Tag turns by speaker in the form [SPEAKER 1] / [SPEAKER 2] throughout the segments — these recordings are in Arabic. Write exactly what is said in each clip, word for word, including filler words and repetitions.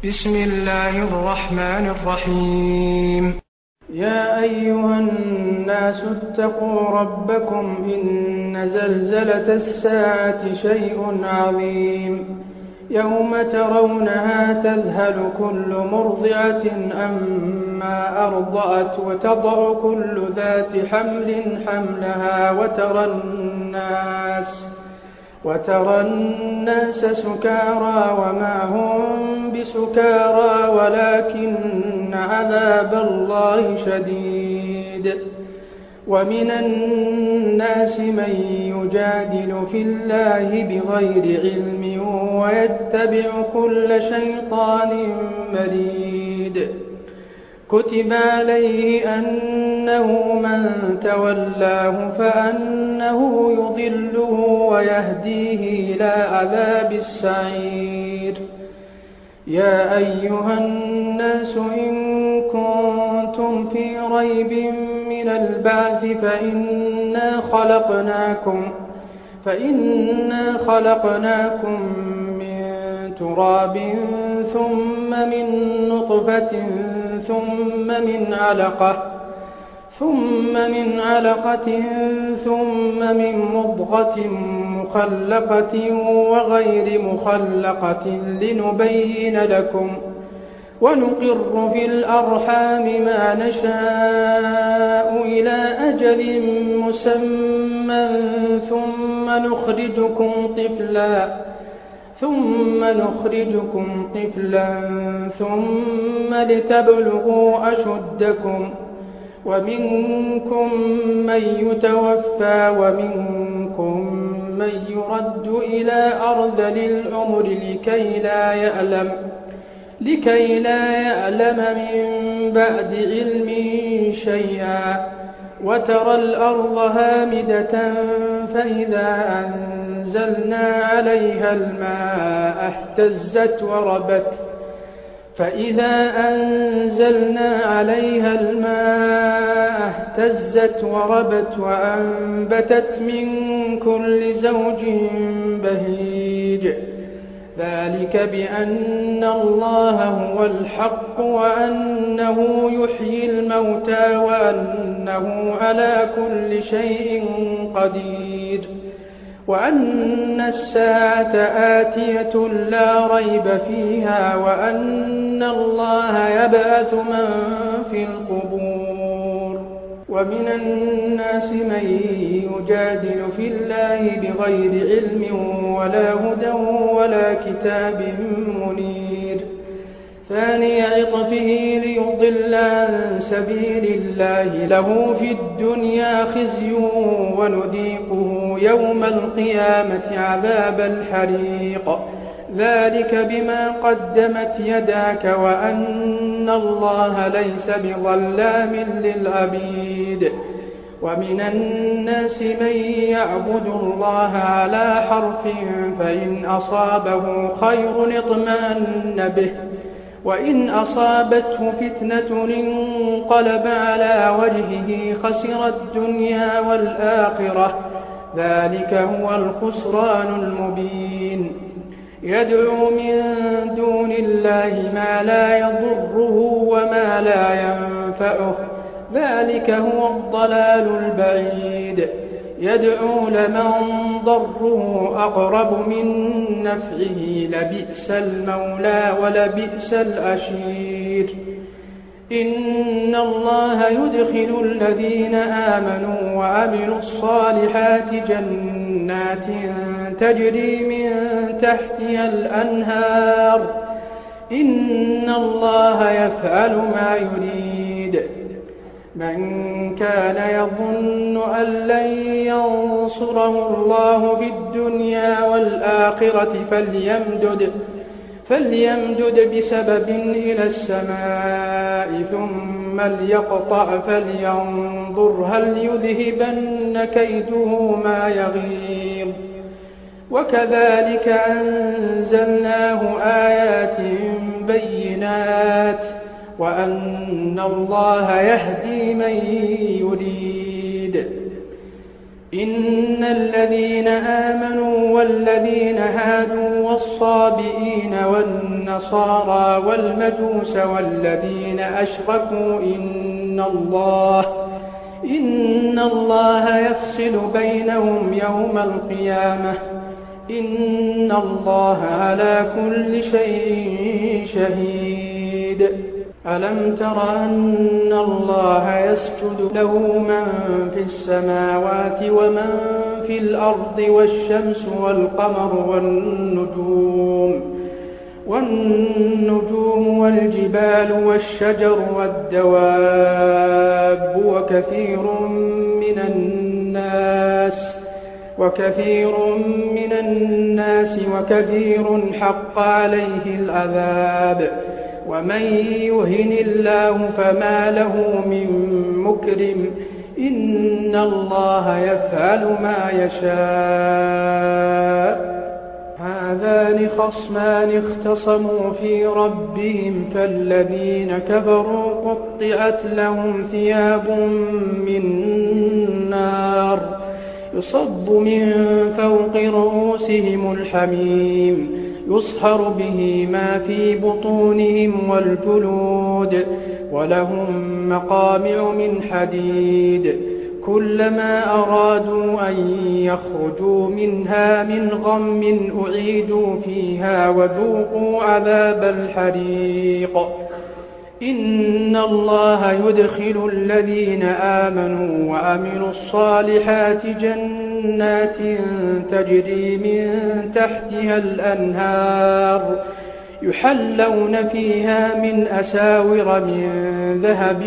[SPEAKER 1] بسم الله الرحمن الرحيم. يا أيها الناس اتقوا ربكم إن زلزلة الساعة شيء عظيم يوم ترونها تذهل كل مرضعة عما أرضعت وتضع كل ذات حمل حملها وترى الناس وترى الناس سكارى وما هم بسكارى ولكن عذاب الله شديد. ومن الناس من يجادل في الله بغير علم ويتبع كل شيطان مريد. كتب عليه أنه من تولاه فأنه يضله ويهديه إلى عذاب السعير. يا أيها الناس إن كنتم في ريب من البعث فإنا خلقناكم فإنا خلقناكم من تراب ثم من نطفة ثم من علقة ثم من علقة ثم من مضغة مخلقة وغير مخلقة لنبين لكم ونقر في الأرحام ما نشاء إلى أجل مسمى ثم نخرجكم طفلا ثم نخرجكم طفلا ثم لتبلغوا أشدكم ومنكم من يتوفى ومنكم من يرد إلى أرذل العمر لكي لا يعلم لكي لا يعلم من بعد علم شيئا. وترى الأرض هامدة فإذا أنزلنا عليها الماء اهتزت وربت فإذا أنزلنا عليها الماء اهتزت وربت وأنبتت من كل زوج بهيج. ذلك بأن الله هو الحق وأنه يحيي الموتى وأنه على كل شيء قدير وأن الساعة آتية لا ريب فيها وأن الله يبعث من في القبور. ومن الناس من يجادل في الله بغير علم ولا هدى ولا كتاب منير. ثاني عطفه ليضل عن سبيل الله له في الدنيا خزي ونذيقه يوم القيامة عذاب الحريق. ذلك بما قدمت يداك وأن الله ليس بظلام للعبيد. ومن الناس من يعبد الله على حرف فإن أصابه خير اطمأن به وإن أصابته فتنة انقلب على وجهه خسر الدنيا والآخرة. ذلك هو الخسران المبين. يدعو من دون الله ما لا يضره وما لا ينفعه. ذلك هو الضلال البعيد. يدعو لمن ضره أقرب من نفعه لبئس المولى ولبئس العشير. إن الله يدخل الذين آمنوا وعملوا الصالحات جنات تجري من تحتها الأنهار. إن الله يفعل ما يريد. من كان يظن أن لن ينصره الله في الدنيا والآخرة فليمدد فليمدد بسبب إلى السماء ثم ليقطع فلينظر هل يذهبن كيده ما يغيظ. وكذلك أنزلناه آيات بينات وأن الله يهدي من يريد. إن الذين آمنوا والذين هادوا والصابئين والنصارى والمجوس والذين أشركوا إن الله إن الله يفصل بينهم يوم القيامة إن الله على كل شيء شهيد. ألم تر أن الله يسجد له من في السماوات ومن في الأرض والشمس والقمر والنجوم والنجوم والجبال والشجر والدواب وكثير من الناس وكثير من الناس وكثير حق عليه العذاب ومن يهن الله فما له من مكرم إن الله يفعل ما يشاء. هذان خصمان اختصموا في ربهم فالذين كفروا قطعت لهم ثياب من نار يصب من فوق رؤوسهم الحميم يصهر به ما في بطونهم والجلود ولهم مقامع من حديد كلما أرادوا أن يخرجوا منها من غم أعيدوا فيها وذوقوا عذاب الحريق. إن الله يدخل الذين آمنوا وعملوا الصالحات جنات تجري من تحتها الأنهار يحلون فيها من أساور من ذهب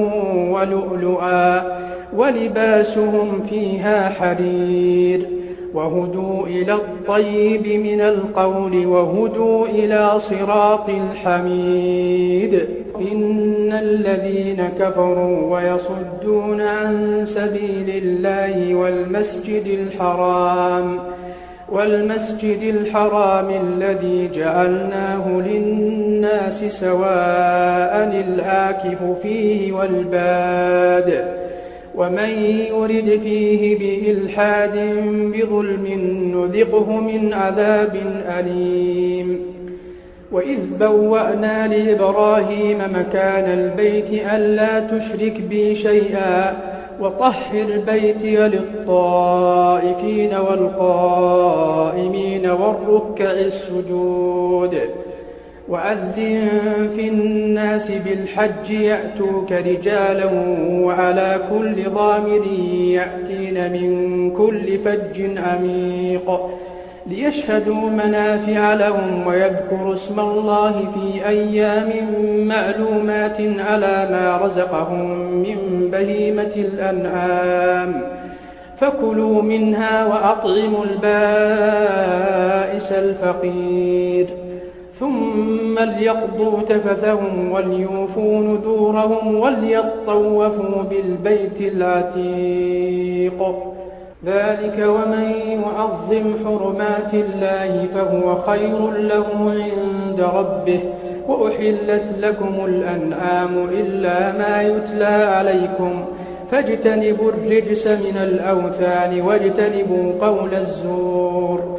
[SPEAKER 1] ولؤلؤا ولباسهم فيها حرير وهدوا إلى الطيب من القول وهدوا إلى صراط الحميد. إن الذين كفروا ويصدون عن سبيل الله والمسجد الحرام والمسجد الحرام الذي جعلناه للناس سواء العاكف فيه والباد ومن يرد فيه بإلحاد بظلم نذقه من عذاب أليم. وإذ بوأنا لإبراهيم مكان البيت ألا تشرك بي شيئا وطهر بيتي للطائفين والقائمين والركع السجود وأذن في الناس بالحج يأتوك رجالا وعلى كل ضامر يأتين من كل فج عميق ليشهدوا منافع لهم ويذكروا اسم الله في أيام معلومات على ما رزقهم من بهيمة الأنعام فكلوا منها وأطعموا البائس الفقير ثم ليقضوا تفثهم وليوفوا نذورهم وليطوفوا بالبيت العتيق. ذلك ومن يعظم حرمات الله فهو خير له عند ربه. وأحلت لكم الأنعام إلا ما يتلى عليكم فاجتنبوا الرجس من الأوثان واجتنبوا قول الزور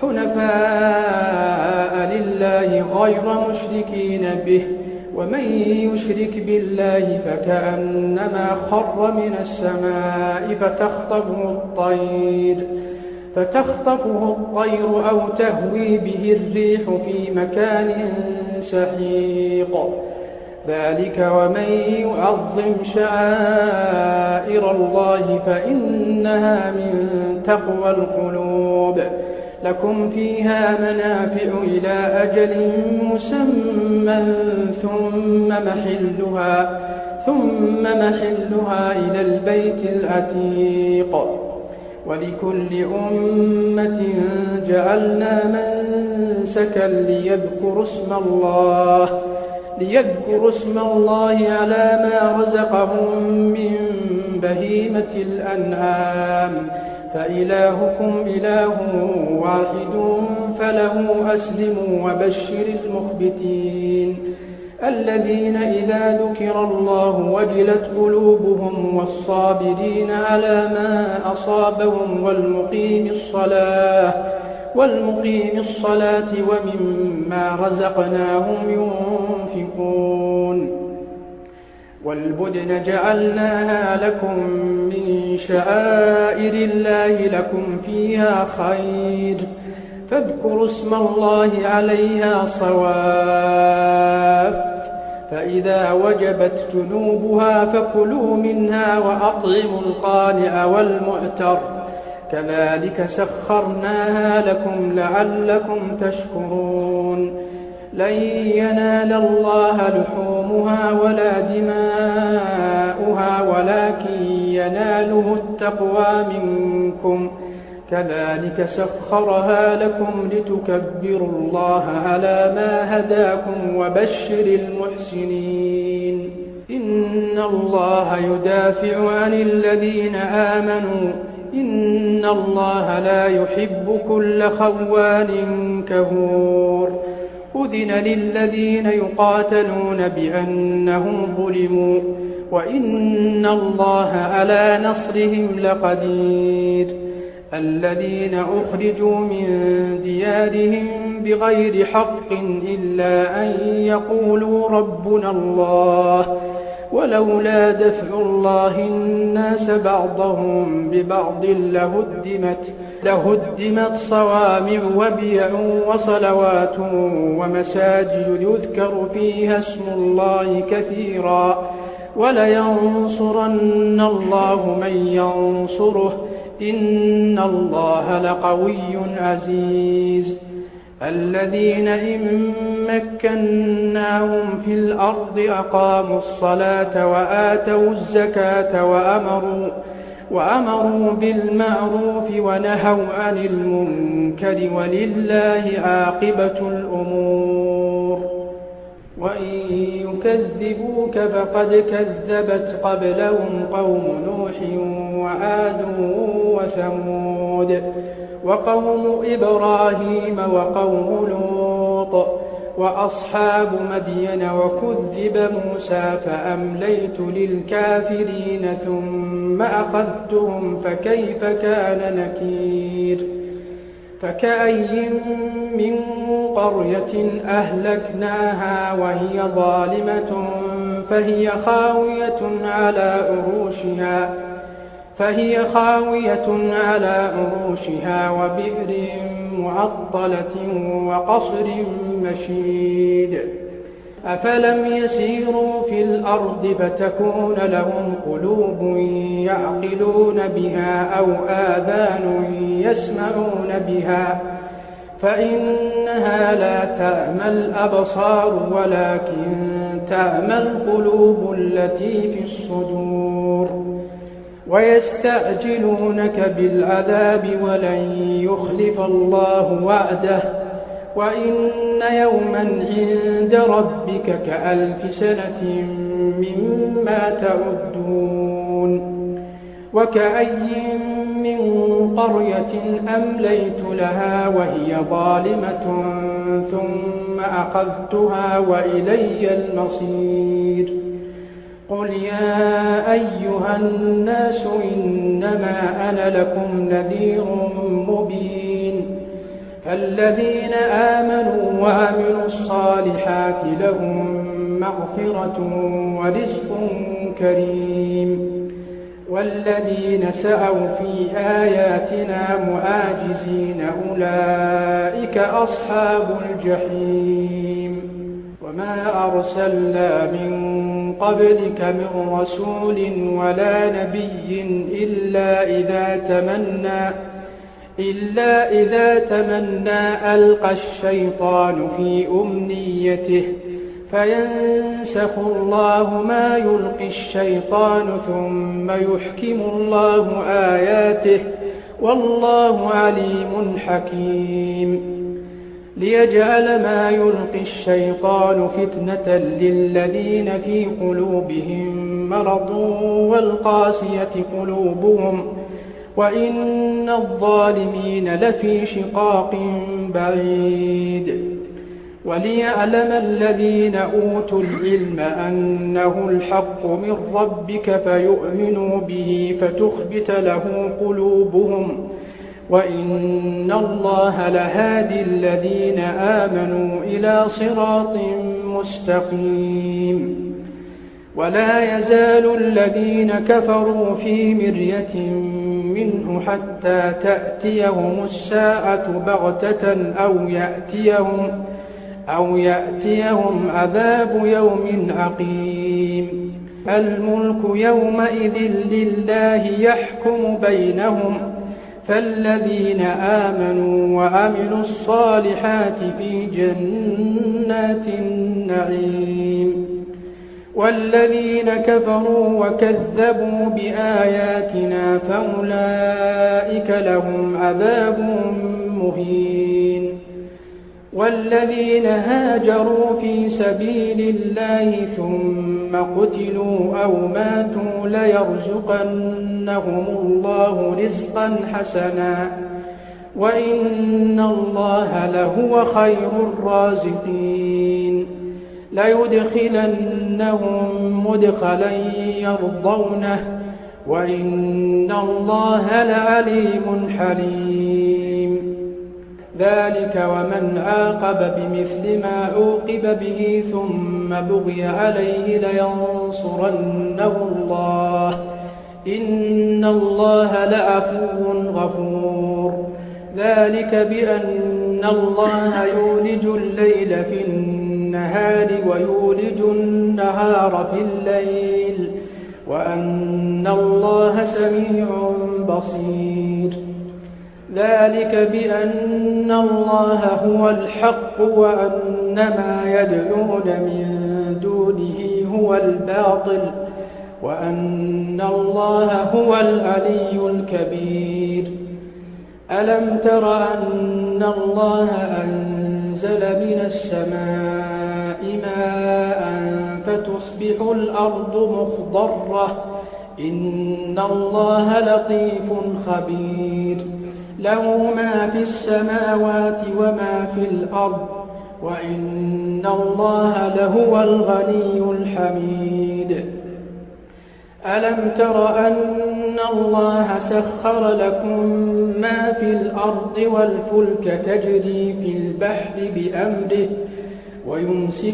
[SPEAKER 1] حنفاء لله غير مشركين به ومن يشرك بالله فكأنما خر من السماء فتخطفه الطير فتخطفه الطير أو تهوي به الريح في مكان سحيق. ذلك ومن يعظم شعائر الله فإنها من تقوى القلوب. لكم فيها منافع إلى أجل مسمى ثم محلها ثم محلها إلى البيت العتيق. ولكل أمة جعلنا منسكا ليذكروا اسم الله ليذكروا اسم الله على ما رزقهم من بهيمة الأنعام فإلهكم إله واحد فله أسلموا وبشر المخبتين. الذين إذا ذكر الله وجلت قلوبهم والصابرين على ما أصابهم والمقيم الصلاة والمقيم الصلاة ومما رزقناهم ينفقون والبدن جعلناها لكم من شعائر الله لكم فيها خير فاذكروا اسم الله عليها صواف فإذا وجبت جنوبها فكلوا منها وأطعموا القانع والمعتر كذلك سخرناها لكم لعلكم تشكرون لن ينال الله لحومها ولا دماؤها ولكن يناله التقوى منكم كذلك سخرها لكم لتكبروا الله على ما هداكم وبشر المحسنين إن الله يدافع عن الذين آمنوا إن الله لا يحب كل خوان كفور أذن للذين يقاتلون بأنهم ظلموا وإن الله على نصرهم لقدير الذين أخرجوا من ديارهم بغير حق إلا أن يقولوا ربنا الله ولولا دفع الله الناس بعضهم ببعض لهدمت, لهدمت صوامع وبيع وصلوات ومساجد يذكر فيها اسم الله كثيرا ولينصرن الله من ينصره إن الله لقوي عزيز الذين إن مكناهم في الأرض أقاموا الصلاة وآتوا الزكاة وأمروا, وأمروا بالمعروف ونهوا عن المنكر ولله عاقبة الأمور وإن يكذبوك فقد كذبت قبلهم قوم نوح وعاد وثمود وقوم إبراهيم وقوم لوط وأصحاب مدين وكذب موسى فأمليت للكافرين ثم أخذتهم فكيف كان نكير فكأي من قرية أهلكناها وهي ظالمة فهي خاوية على عروشها فهي خاوية على عروشها وبئر معطلة وقصر مشيد أفلم يسيروا في الأرض فتكون لهم قلوب يعقلون بها أو آذان يسمعون بها فإنها لا تعمى الأبصار ولكن تعمى القلوب التي في الصدور ويستعجلونك بالعذاب ولن يخلف الله وعده وإن يوما عند ربك كألف سنة مما تعدون وكأي من قرية أمليت لها وهي ظالمة ثم أخذتها وإلي المصير قل يا أيها الناس إنما أنا لكم نذير مبين فالذين آمنوا وعملوا الصالحات لهم مغفرة ورزق كريم والذين سعوا في آياتنا معاجزين أولئك أصحاب الجحيم وما أرسلنا من قبلك من رسول ولا نبي إلا إذا تمنى إلا إذا تمنى ألقى الشيطان في أمنيته فينسخ الله ما يلقي الشيطان ثم يحكم الله آياته والله عليم حكيم ليجعل ما يلقي الشيطان فتنة للذين في قلوبهم مرض والقاسية قلوبهم وإن الظالمين لفي شقاق بعيد وليعلم الذين أوتوا العلم أنه الحق من ربك فيؤمنوا به فتخبت له قلوبهم وإن الله لهادي الذين آمنوا إلى صراط مستقيم. ولا يزال الذين كفروا في مرية منه حتى تأتيهم الساعة بغتة أو يأتيهم أو يأتيهم عذاب يوم عقيم. الملك يومئذ لله يحكم بينهم فالذين آمنوا وعملوا الصالحات في جنات النعيم والذين كفروا وكذبوا بآياتنا فأولئك لهم عذاب مهين. والذين هاجروا في سبيل الله ثم قتلوا أو ماتوا ليرزقنهم الله رزقا حسنا وإن الله لهو خير الرازقين. ليدخلنهم مدخلا يرضونه وإن الله لعليم حليم. ذلك ومن عاقب بمثل ما عوقب به ثم بغي عليه لينصرنه الله إن الله لعفو غفور. ذلك بأن الله يولج الليل في النهار ويولج النهار في الليل وأن الله سميع بصير. ذلك بأن الله هو الحق وأن ما يدعون من دونه هو الباطل وأن الله هو العلي الكبير. ألم تر أن الله أنزل من السماء ماء فتصبح الأرض مخضرة إن الله لطيف خبير. له ما في السماوات وما في الأرض وإن الله لهو الغني الحميد. ألم تر أن الله سخر لكم ما في الأرض والفلك تجري في البحر بأمره ويمسك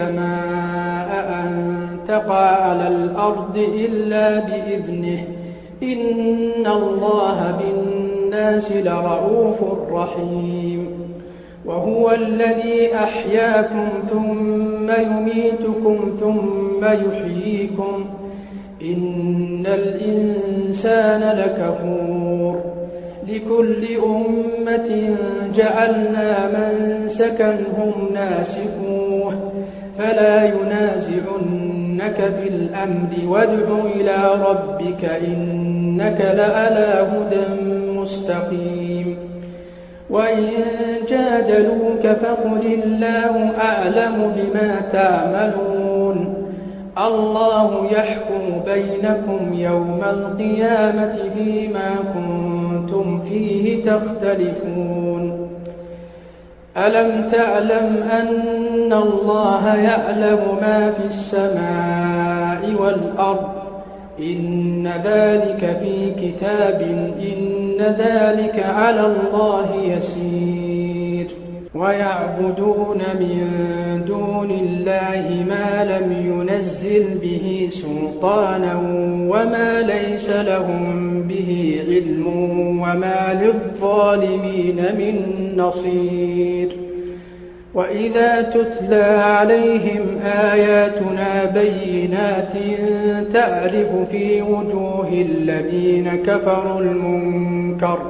[SPEAKER 1] السماء أن تقع على الأرض إلا بإذنه إن الله بالناس لرؤوف رحيم. وهو الذي أحياكم ثم يميتكم ثم يحييكم إن الإنسان لكفور. لكل أمة جعلنا منسكا هم ناسكوه فلا ينازعنك في الأمر وادع إلى ربك إنك لعلى هدى مستقيم. وإن جادلوك فقل الله أعلم بما تعملون الله يحكم بينكم يوم القيامة فيما كنتم فيه تختلفون. ألم تعلم أن الله يعلم ما في السماء والأرض إن ذلك في كتاب إن ذلك على الله يسير. ويعبدون من دون الله ما لم ينزل به سلطانا وما ليس لهم به علم وما للظالمين من نصير. وإذا تتلى عليهم آياتنا بينات تعرف في وجوه الذين كفروا المنكر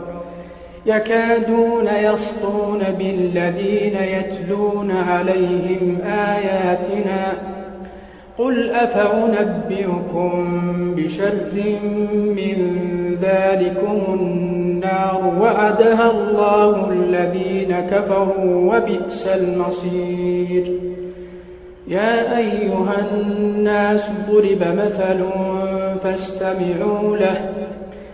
[SPEAKER 1] يكادون يسطون بالذين يتلون عليهم آياتنا قل أفأنبئكم بشر من ذلكم النار وعدها الله الذين كفروا وبئس المصير. يا أيها الناس ضرب مثل فاستمعوا له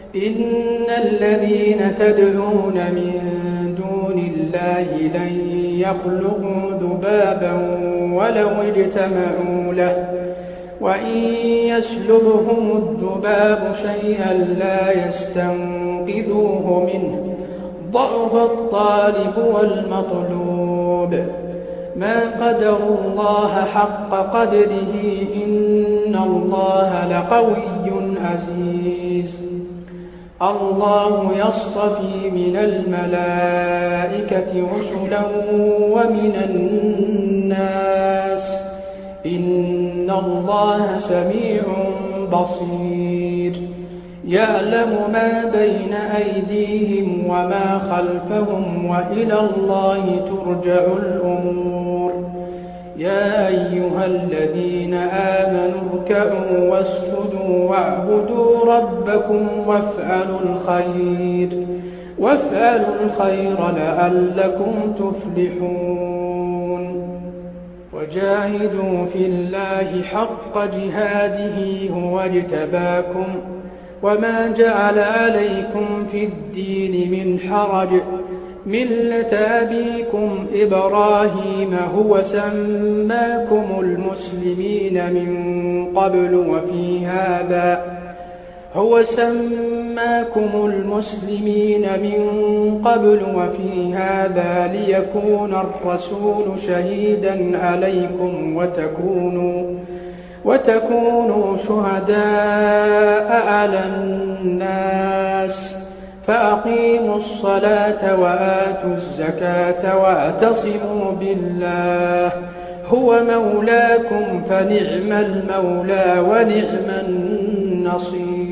[SPEAKER 1] إن الذين تدعون من دون الله لن يخلقوا ذبابا ولو اجتمعوا له وإن يسلبهم الذباب شيئا لا يستنقذوه منه ضعف الطالب والمطلوب ما قدروا الله حق قدره إن الله لقوي عزيز الله يصطفي من الملائكة رسلا ومن الناس إن الله سميع بصير يعلم ما بين أيديهم وما خلفهم وإلى الله ترجع الأمور يا أيها الذين آمنوا اركعوا واسجدوا واعبدوا ربكم وافعلوا الخير وافعلوا الخير لعلكم تفلحون وجاهدوا في الله حق جهاده هو اجتباكم وما جعل عليكم في الدين من حرج ملة أبيكم إبراهيم هو سماكم المسلمين من قبل وفي هذا هو سماكم المسلمين من قبل وفي هذا ليكون الرسول شهيدا عليكم وتكونوا وتكونوا شهداء على الناس فأقيموا الصلاة وآتوا الزكاة واعتصموا بالله هو مولاكم فنعم المولى ونعم النصير